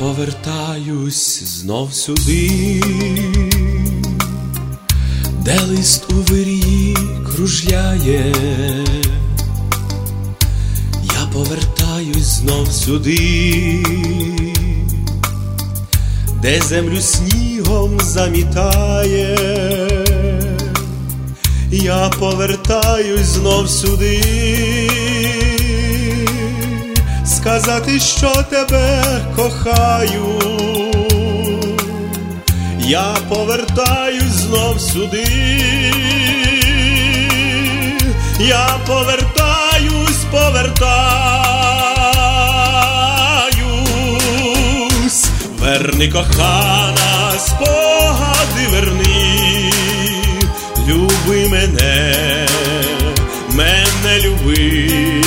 повертаюсь знов сюди, де лист у вирії кружляє. Я повертаюсь знов сюди, де землю снігом замітає. Я повертаюсь знов сюди, сказати, що тебе кохаю. Я повертаюсь знов сюди, я повертаюсь. Верни, кохана, спогади верни, люби мене люби.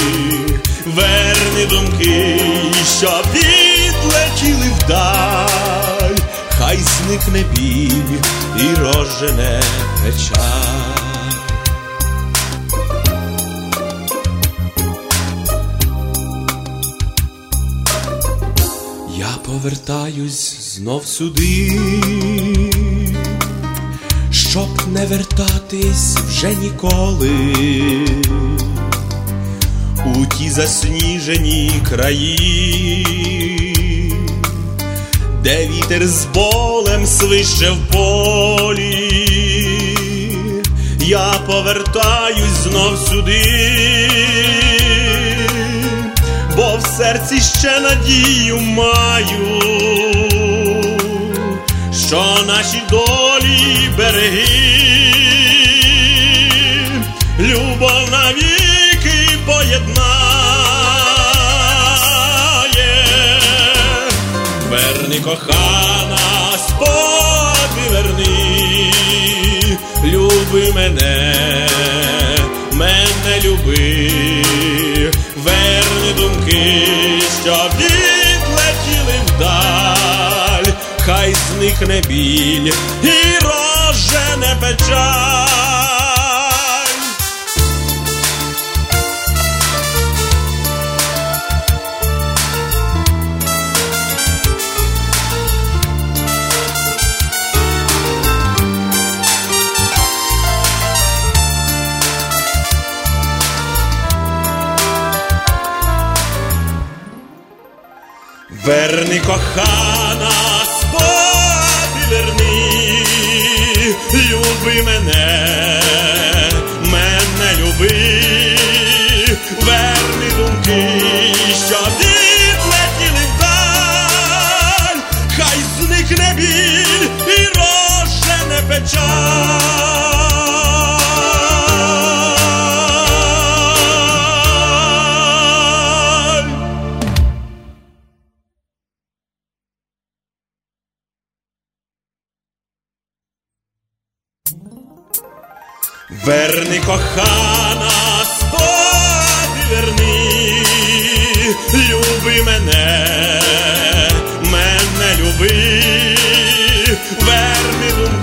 Верни думки, що відлетіли вдаль, хай зникне біль і розжене печаль. Я повертаюсь знов сюди, щоб не вертатись вже ніколи у ті засніжені краї, де вітер з болем свище в полі. Я повертаюсь знов сюди, бо в серці ще надію маю, що наші долі береги любов навіки поєднає. Верни, кохана, спогади верни, люби мене люби. Верни думки, що відлетіли вдаль, хай зникне біль і розжене печаль. Верни, кохана, спогади верни, люби мене люби. Верни думки, що відлетіли вдаль, хай зникне біль і розжене печаль. Верни, кохана, спогади верни, люби мене люби. Верни думки,